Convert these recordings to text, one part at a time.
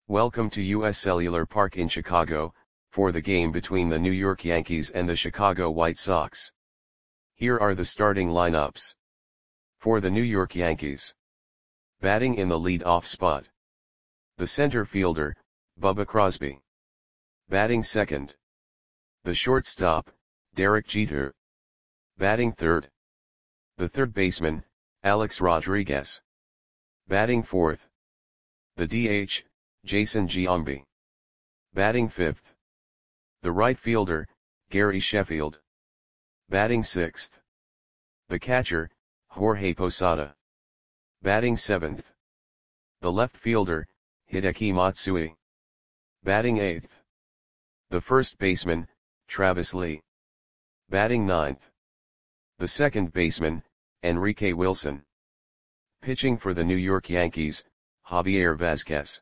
Welcome to US Cellular Park in Chicago, for the game between the New York Yankees and the Chicago White Sox. Here are the starting lineups. For the New York Yankees. Batting in the lead-off spot. The center fielder, Bubba Crosby. Batting second. The shortstop, Derek Jeter. Batting third. The third baseman, Alex Rodriguez. Batting fourth. The DH, Jason Giambi. Batting fifth. The right fielder, Gary Sheffield. Batting sixth. The catcher, Jorge Posada. Batting seventh. The left fielder, Hideki Matsui. Batting eighth. The first baseman, Travis Lee. Batting ninth. The second baseman, Enrique Wilson. Pitching for the New York Yankees, Javier Vazquez.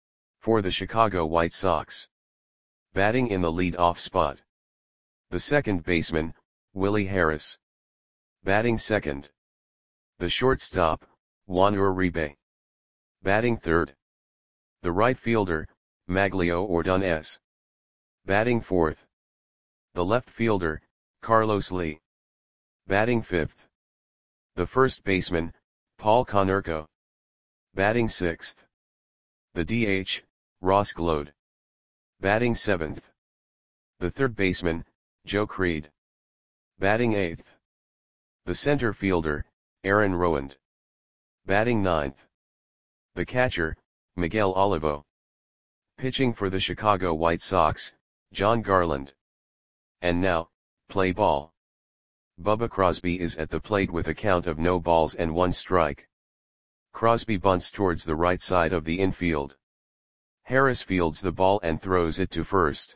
For the Chicago White Sox. Batting in the lead-off spot. The second baseman, Willie Harris. Batting second. The shortstop, Juan Uribe. Batting third. The right fielder, Maglio Ordonez. Batting fourth. The left fielder, Carlos Lee. Batting fifth. The first baseman, Paul Konerko. Batting sixth. The DH, Ross Gload. Batting seventh. The third baseman, Joe Creed. Batting eighth. The center fielder, Aaron Rowand. Batting ninth. The catcher, Miguel Olivo. Pitching for the Chicago White Sox, John Garland. And now, play ball. Bubba Crosby is at the plate with a count of no balls and one strike. Crosby bunts towards the right side of the infield. Harris fields the ball and throws it to first.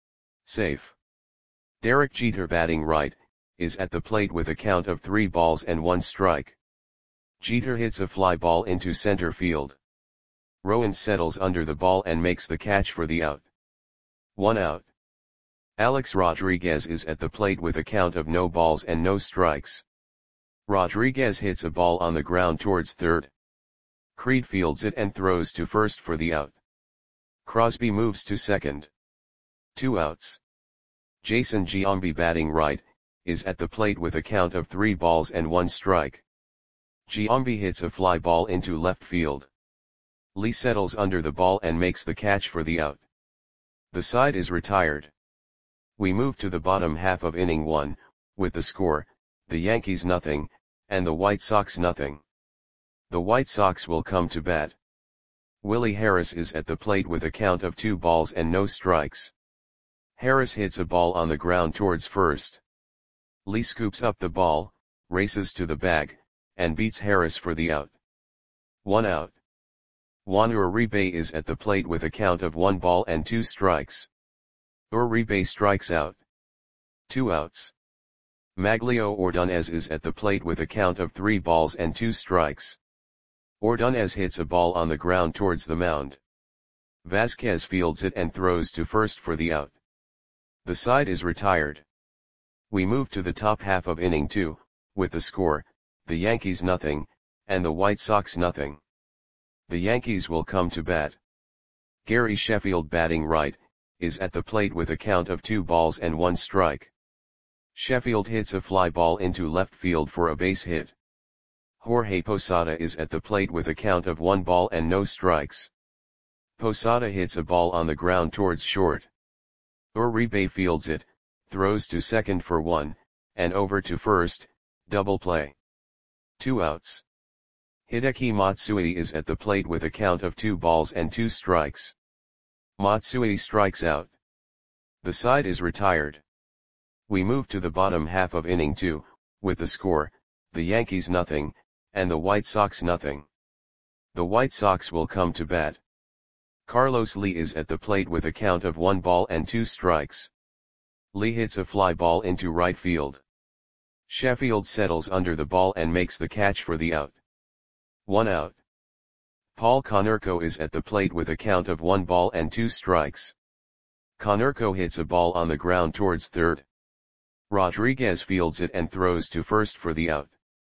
Safe. Derek Jeter, batting right, is at the plate with a count of 3 balls and 1 strike. Jeter hits a fly ball into center field. Rowand settles under the ball and makes the catch for the out. 1 out. Alex Rodriguez is at the plate with a count of no balls and no strikes. Rodriguez hits a ball on the ground towards third. Creed fields it and throws to first for the out. Crosby moves to second. 2 outs. Jason Giambi, batting right, is at the plate with a count of 3 balls and 1 strike. Giambi hits a fly ball into left field. Lee settles under the ball and makes the catch for the out. The side is retired. We move to the bottom half of inning 1, with the score, the Yankees nothing, and the White Sox nothing. The White Sox will come to bat. Willie Harris is at the plate with a count of 2 balls and no strikes. Harris hits a ball on the ground towards first. Lee scoops up the ball, races to the bag, and beats Harris for the out. 1 out. Juan Uribe is at the plate with a count of 1 ball and 2 strikes. Uribe strikes out. 2 outs. Maglio Ordonez is at the plate with a count of 3 balls and 2 strikes. Ordonez hits a ball on the ground towards the mound. Vazquez fields it and throws to first for the out. The side is retired. We move to the top half of inning 2, with the score, the Yankees nothing, and the White Sox nothing. The Yankees will come to bat. Gary Sheffield, batting right, is at the plate with a count of 2 balls and 1 strike. Sheffield hits a fly ball into left field for a base hit. Jorge Posada is at the plate with a count of 1 ball and no strikes. Posada hits a ball on the ground towards short. Uribe fields it, throws to second for 1, and over to first, double play. 2 outs. Hideki Matsui is at the plate with a count of 2 balls and 2 strikes. Matsui strikes out. The side is retired. We move to the bottom half of inning 2, with the score, the Yankees nothing, and the White Sox nothing. The White Sox will come to bat. Carlos Lee is at the plate with a count of 1 ball and 2 strikes. Lee hits a fly ball into right field. Sheffield settles under the ball and makes the catch for the out. 1 out. Paul Konerko is at the plate with a count of 1 ball and 2 strikes. Konerko hits a ball on the ground towards third. Rodriguez fields it and throws to first for the out.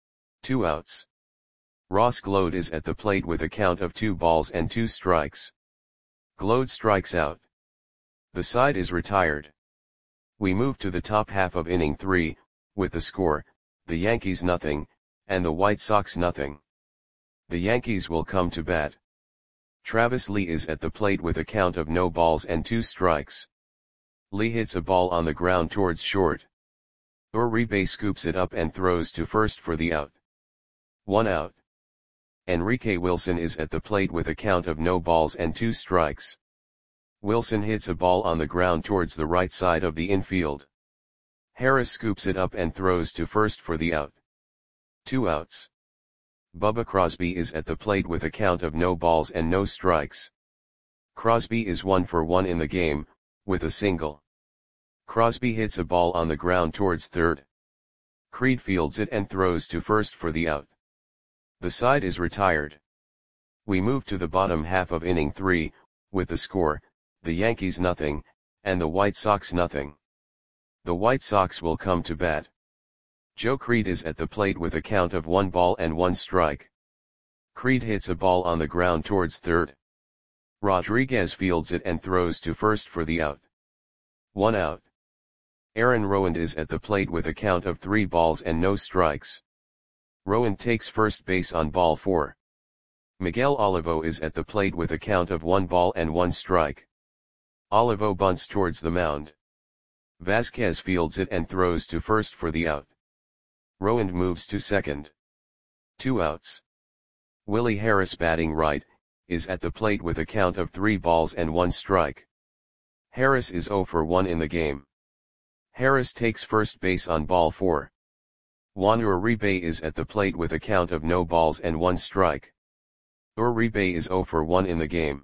2 outs. Ross Gload is at the plate with a count of 2 balls and 2 strikes. Glode strikes out. The side is retired. We move to the top half of inning 3, with the score, the Yankees nothing, and the White Sox nothing. The Yankees will come to bat. Travis Lee is at the plate with a count of no balls and 2 strikes. Lee hits a ball on the ground towards short. Uribe scoops it up and throws to first for the out. 1 out. Enrique Wilson is at the plate with a count of no balls and 2 strikes. Wilson hits a ball on the ground towards the right side of the infield. Harris scoops it up and throws to first for the out. 2 outs. Bubba Crosby is at the plate with a count of no balls and no strikes. Crosby is 1 for 1 in the game, with a single. Crosby hits a ball on the ground towards third. Creed fields it and throws to first for the out. The side is retired. We move to the bottom half of inning 3, with the score, the Yankees nothing, and the White Sox nothing. The White Sox will come to bat. Joe Creed is at the plate with a count of 1 ball and 1 strike. Creed hits a ball on the ground towards third. Rodriguez fields it and throws to first for the out. 1 out. Aaron Rowand is at the plate with a count of 3 balls and no strikes. Rowand takes first base on ball 4. Miguel Olivo is at the plate with a count of 1 ball and 1 strike. Olivo bunts towards the mound. Vasquez fields it and throws to first for the out. Rowand moves to second. 2 outs. Willie Harris, batting right, is at the plate with a count of 3 balls and 1 strike. Harris is 0 for 1 in the game. Harris takes first base on ball 4. Juan Uribe is at the plate with a count of no balls and 1 strike. Uribe is 0 for 1 in the game.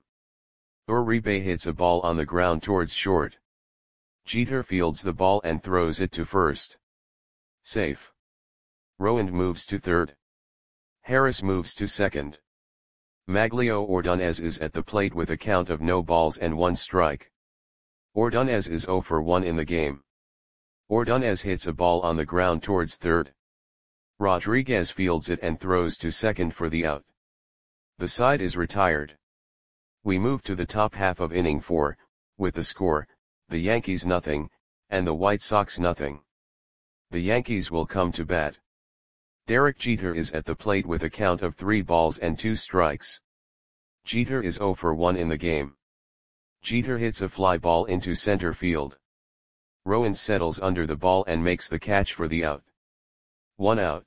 Uribe hits a ball on the ground towards short. Jeter fields the ball and throws it to first. Safe. Rowand moves to third. Harris moves to second. Maglio Ordonez is at the plate with a count of no balls and 1 strike. Ordonez is 0 for 1 in the game. Ordonez hits a ball on the ground towards third. Rodriguez fields it and throws to second for the out. The side is retired. We move to the top half of inning 4, with the score, the Yankees nothing, and the White Sox nothing. The Yankees will come to bat. Derek Jeter is at the plate with a count of 3 balls and 2 strikes. Jeter is 0 for 1 in the game. Jeter hits a fly ball into center field. Rowand settles under the ball and makes the catch for the out. 1 out.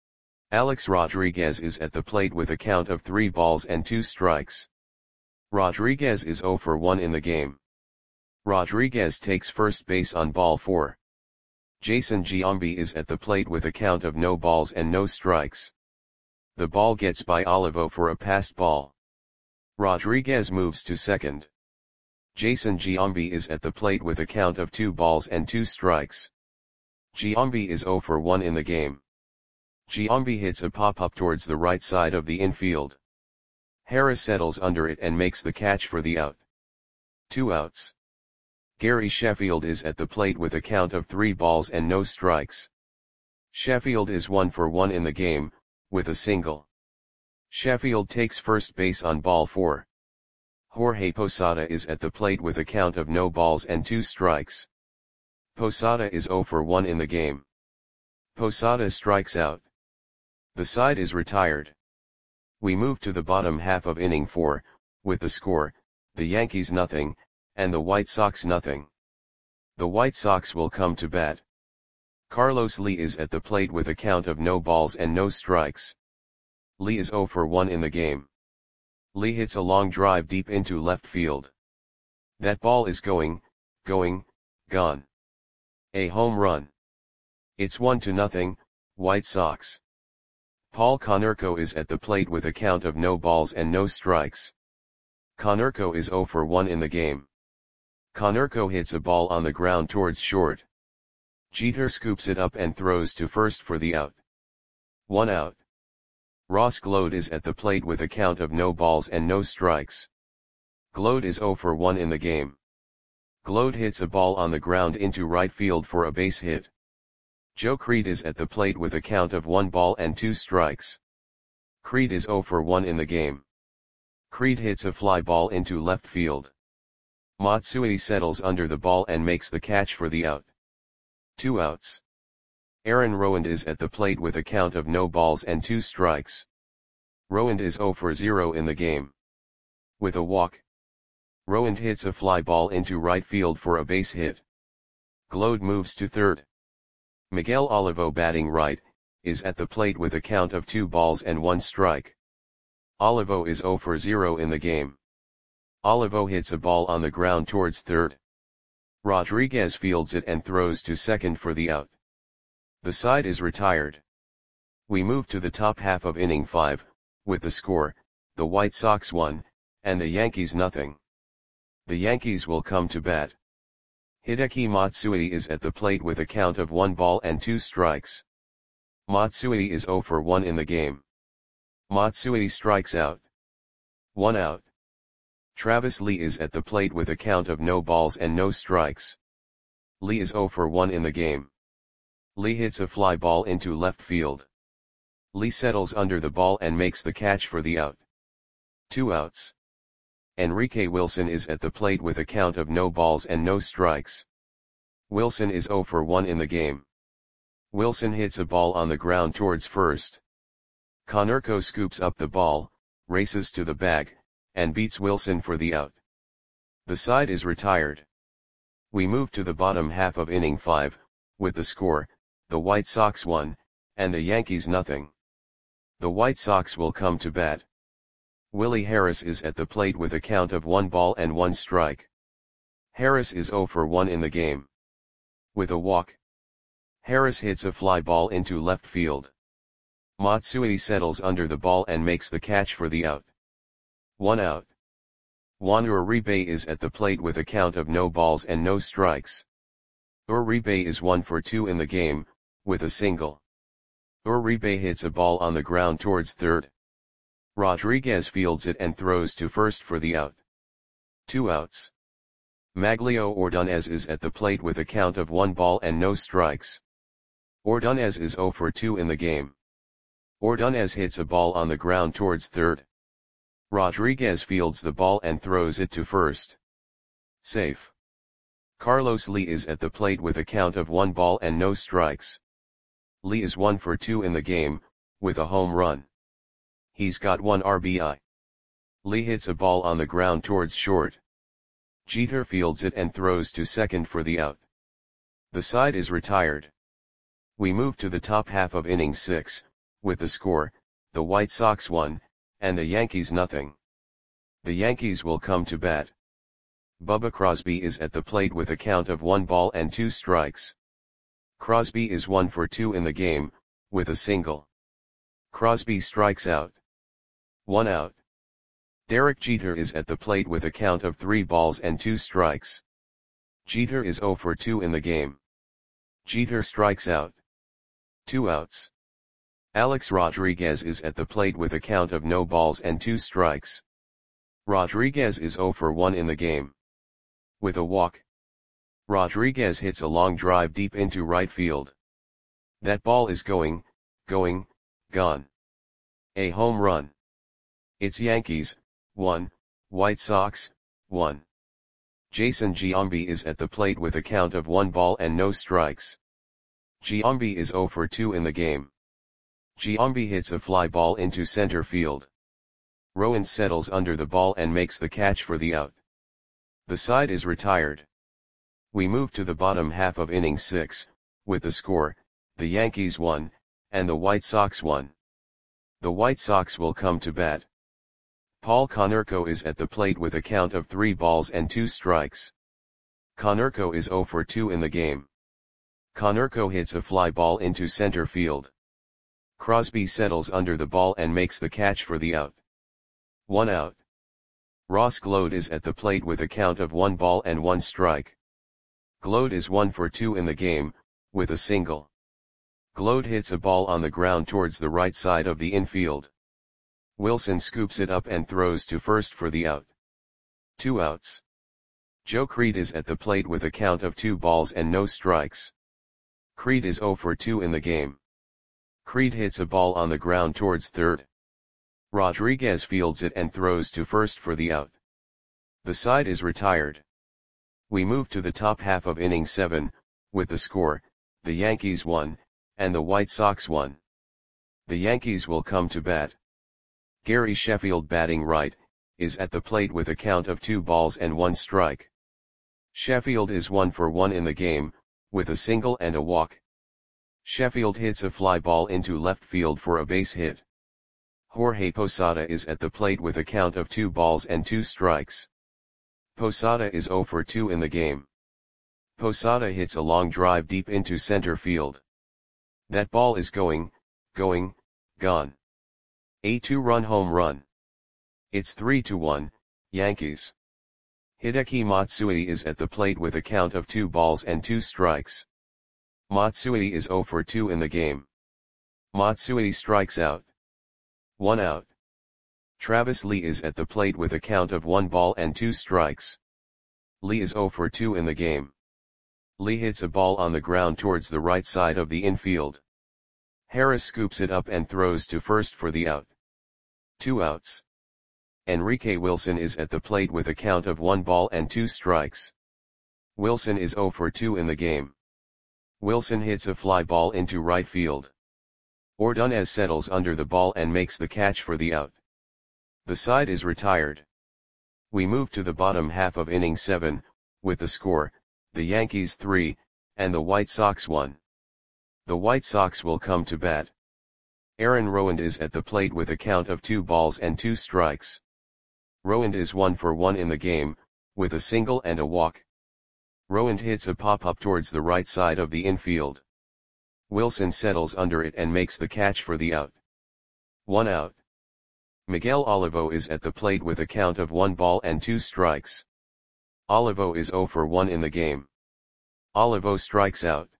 Alex Rodriguez is at the plate with a count of 3 balls and 2 strikes. Rodriguez is 0 for 1 in the game. Rodriguez takes first base on ball 4. Jason Giambi is at the plate with a count of no balls and no strikes. The ball gets by Olivo for a passed ball. Rodriguez moves to second. Jason Giambi is at the plate with a count of 2 balls and 2 strikes. Giambi is 0 for 1 in the game. Giambi hits a pop-up towards the right side of the infield. Harris settles under it and makes the catch for the out. 2 outs. Gary Sheffield is at the plate with a count of 3 balls and no strikes. Sheffield is 1 for 1 in the game, with a single. Sheffield takes first base on ball 4. Jorge Posada is at the plate with a count of no balls and 2 strikes. Posada is 0 for 1 in the game. Posada strikes out. The side is retired. We move to the bottom half of inning 4, with the score, the Yankees nothing, and the White Sox nothing. The White Sox will come to bat. Carlos Lee is at the plate with a count of no balls and no strikes. Lee is 0 for 1 in the game. Lee hits a long drive deep into left field. That ball is gone. A home run. It's 1-0, White Sox. Paul Konerko is at the plate with a count of no balls and no strikes. Konerko is 0 for 1 in the game. Konerko hits a ball on the ground towards short. Jeter scoops it up and throws to first for the out. 1 out. Ross Glode is at the plate with a count of no balls and no strikes. Glode is 0 for 1 in the game. Glode hits a ball on the ground into right field for a base hit. Joe Creed is at the plate with a count of 1 ball and 2 strikes. Creed is 0 for 1 in the game. Creed hits a fly ball into left field. Matsui settles under the ball and makes the catch for the out. 2 outs. Aaron Rowand is at the plate with a count of no balls and 2 strikes. Rowand is 0 for 0 in the game. With a walk, Rowand hits a fly ball into right field for a base hit. Glode moves to third. Miguel Olivo, batting right, is at the plate with a count of 2 balls and 1 strike. Olivo is 0 for 0 in the game. Olivo hits a ball on the ground towards third. Rodriguez fields it and throws to second for the out. The side is retired. We move to the top half of inning 5, with the score, the White Sox 1, and the Yankees nothing. The Yankees will come to bat. Hideki Matsui is at the plate with a count of 1 ball and 2 strikes. Matsui is 0 for 1 in the game. Matsui strikes out. 1 out. Travis Lee is at the plate with a count of no balls and no strikes. Lee is 0 for 1 in the game. Lee hits a fly ball into left field. Lee settles under the ball and makes the catch for the out. 2 outs. Enrique Wilson is at the plate with a count of no balls and no strikes. Wilson is 0 for 1 in the game. Wilson hits a ball on the ground towards first. Konerko scoops up the ball, races to the bag, and beats Wilson for the out. The side is retired. We move to the bottom half of inning 5, with the score, the White Sox 1, and the Yankees nothing. The White Sox will come to bat. Willie Harris is at the plate with a count of 1 ball and 1 strike. Harris is 0 for 1 in the game. With a walk, Harris hits a fly ball into left field. Matsui settles under the ball and makes the catch for the out. 1 out. Juan Uribe is at the plate with a count of no balls and no strikes. Uribe is 1 for 2 in the game, with a single. Uribe hits a ball on the ground towards third. Rodriguez fields it and throws to first for the out. 2 outs. Maglio Ordonez is at the plate with a count of 1 ball and no strikes. Ordonez is 0 for 2 in the game. Ordonez hits a ball on the ground towards third. Rodriguez fields the ball and throws it to first. Safe. Carlos Lee is at the plate with a count of 1 ball and no strikes. Lee is 1 for 2 in the game, with a home run. He's got 1 RBI. Lee hits a ball on the ground towards short. Jeter fields it and throws to second for the out. The side is retired. We move to the top half of inning 6, with the score, the White Sox 1, and the Yankees nothing. The Yankees will come to bat. Bubba Crosby is at the plate with a count of 1 ball and 2 strikes. Crosby is 1 for 2 in the game, with a single. Crosby strikes out. 1 out. Derek Jeter is at the plate with a count of 3 balls and 2 strikes. Jeter is 0 for 2 in the game. Jeter strikes out. 2 outs. Alex Rodriguez is at the plate with a count of no balls and 2 strikes. Rodriguez is 0 for 1 in the game. With a walk, Rodriguez hits a long drive deep into right field. That ball is going, gone. A home run. It's Yankees, 1, White Sox, 1. Jason Giambi is at the plate with a count of 1 ball and no strikes. Giambi is 0 for 2 in the game. Giambi hits a fly ball into center field. Rowan settles under the ball and makes the catch for the out. The side is retired. We move to the bottom half of inning 6, with the score, the Yankees 1, and the White Sox 1. The White Sox will come to bat. Paul Konerko is at the plate with a count of 3 balls and 2 strikes. Konerko is 0 for 2 in the game. Konerko hits a fly ball into center field. Crosby settles under the ball and makes the catch for the out. 1 out. Ross Glode is at the plate with a count of 1 ball and 1 strike. Glode is 1 for 2 in the game, with a single. Glode hits a ball on the ground towards the right side of the infield. Wilson scoops it up and throws to first for the out. 2 outs. Joe Creed is at the plate with a count of 2 balls and no strikes. Creed is 0 for 2 in the game. Creed hits a ball on the ground towards third. Rodriguez fields it and throws to first for the out. The side is retired. We move to the top half of inning 7, with the score, the Yankees 1, and the White Sox 1. The Yankees will come to bat. Gary Sheffield, batting right, is at the plate with a count of 2 balls and 1 strike. Sheffield is 1 for 1 in the game, with a single and a walk. Sheffield hits a fly ball into left field for a base hit. Jorge Posada is at the plate with a count of 2 balls and 2 strikes. Posada is 0 for 2 in the game. Posada hits a long drive deep into center field. That ball is gone. A 2-run home run. It's 3-1, Yankees. Hideki Matsui is at the plate with a count of 2 balls and 2 strikes. Matsui is 0 for 2 in the game. Matsui strikes out. 1 out. Travis Lee is at the plate with a count of 1 ball and 2 strikes. Lee is 0 for 2 in the game. Lee hits a ball on the ground towards the right side of the infield. Harris scoops it up and throws to first for the out. 2 outs. Enrique Wilson is at the plate with a count of 1 ball and 2 strikes. Wilson is 0 for 2 in the game. Wilson hits a fly ball into right field. Ordonez settles under the ball and makes the catch for the out. The side is retired. We move to the bottom half of inning 7, with the score, the Yankees 3, and the White Sox 1. The White Sox will come to bat. Aaron Rowand is at the plate with a count of 2 balls and 2 strikes. Rowand is 1 for 1 in the game, with a single and a walk. Rowand hits a pop-up towards the right side of the infield. Wilson settles under it and makes the catch for the out. 1 out. Miguel Olivo is at the plate with a count of 1 ball and 2 strikes. Olivo is 0 for 1 in the game. Olivo strikes out.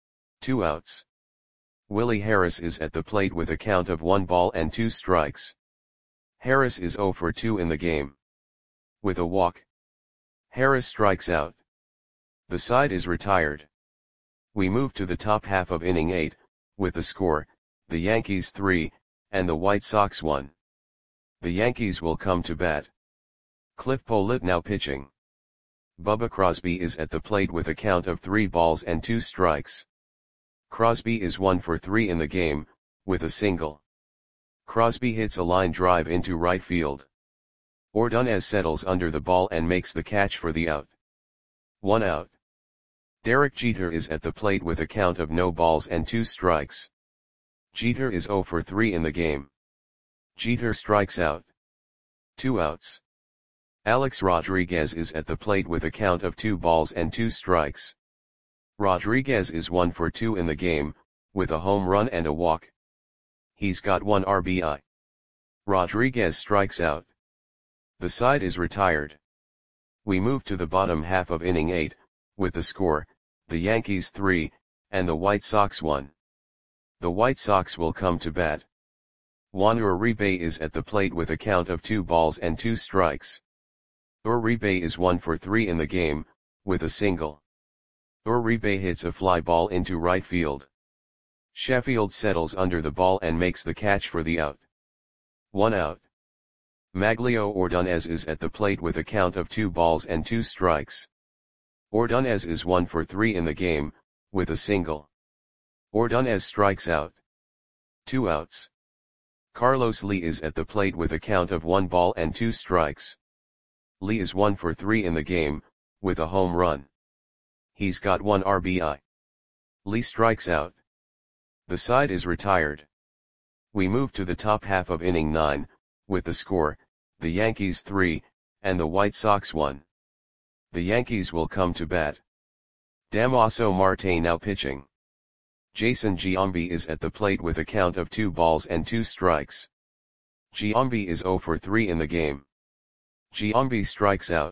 2 outs. Willie Harris is at the plate with a count of 1 ball and 2 strikes. Harris is 0 for 2 in the game. With a walk. Harris strikes out. The side is retired. We move to the top half of inning 8, with the score, the Yankees 3, and the White Sox 1. The Yankees will come to bat. Cliff Pollitt now pitching. Bubba Crosby is at the plate with a count of 3 balls and 2 strikes. Crosby is 1 for 3 in the game, with a single. Crosby hits a line drive into right field. Ordonez settles under the ball and makes the catch for the out. 1 out. Derek Jeter is at the plate with a count of no balls and 2 strikes. Jeter is 0 for 3 in the game. Jeter strikes out. 2 outs. Alex Rodriguez is at the plate with a count of 2 balls and 2 strikes. Rodriguez is 1 for 2 in the game, with a home run and a walk. He's got 1 RBI. Rodriguez strikes out. The side is retired. We move to the bottom half of inning 8, with the score, the Yankees 3, and the White Sox 1. The White Sox will come to bat. Juan Uribe is at the plate with a count of 2 balls and 2 strikes. Uribe is 1 for 3 in the game, with a single. Uribe hits a fly ball into right field. Sheffield settles under the ball and makes the catch for the out. 1 out. Maglio Ordonez is at the plate with a count of 2 balls and 2 strikes. Ordonez is 1 for 3 in the game, with a single. Ordonez strikes out. 2 outs. Carlos Lee is at the plate with a count of 1 ball and 2 strikes. Lee is 1 for 3 in the game, with a home run. He's got 1 RBI. Lee strikes out. The side is retired. We move to the top half of inning 9, with the score, the Yankees 3, and the White Sox 1. The Yankees will come to bat. Damaso Marte now pitching. Jason Giambi is at the plate with a count of 2 balls and 2 strikes. Giambi is 0 for 3 in the game. Giambi strikes out.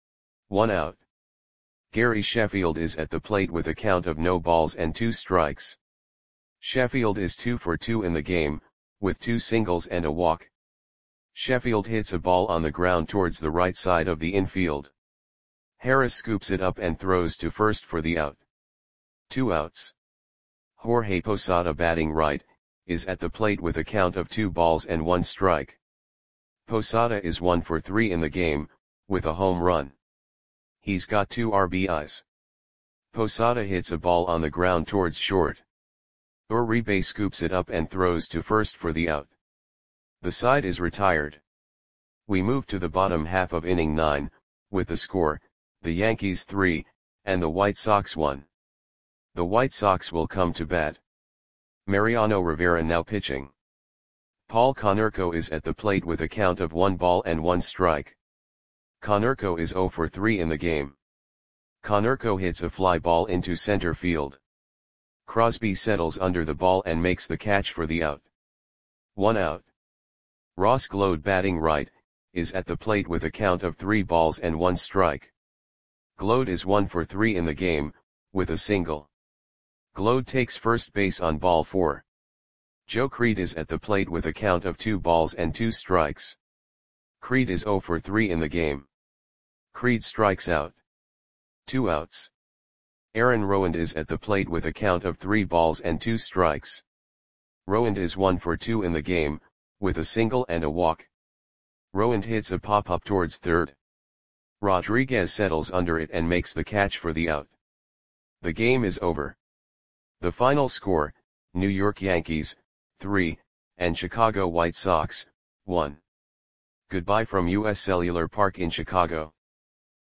1 out. Gary Sheffield is at the plate with a count of no balls and 2 strikes. Sheffield is 2 for 2 in the game, with 2 singles and a walk. Sheffield hits a ball on the ground towards the right side of the infield. Harris scoops it up and throws to first for the out. 2 outs. Jorge Posada, batting right, is at the plate with a count of 2 balls and 1 strike. Posada is 1 for 3 in the game, with a home run. He's got 2 RBIs. Posada hits a ball on the ground towards short. Uribe scoops it up and throws to first for the out. The side is retired. We move to the bottom half of inning 9, with the score, the Yankees 3, and the White Sox 1. The White Sox will come to bat. Mariano Rivera now pitching. Paul Konerko is at the plate with a count of 1 ball and 1 strike. Konerko is 0 for 3 in the game. Konerko hits a fly ball into center field. Crosby settles under the ball and makes the catch for the out. 1 out. Ross Gload batting right, is at the plate with a count of 3 balls and 1 strike. Gload is 1 for 3 in the game, with a single. Gload takes first base on ball 4. Joe Creed is at the plate with a count of 2 balls and 2 strikes. Creed is 0 for 3 in the game. Creed strikes out. 2 outs. Aaron Rowand is at the plate with a count of 3 balls and 2 strikes. Rowand is 1 for 2 in the game, with a single and a walk. Rowand hits a pop-up towards third. Rodriguez settles under it and makes the catch for the out. The game is over. The final score, New York Yankees, 3, and Chicago White Sox, 1. Goodbye from US Cellular Park in Chicago.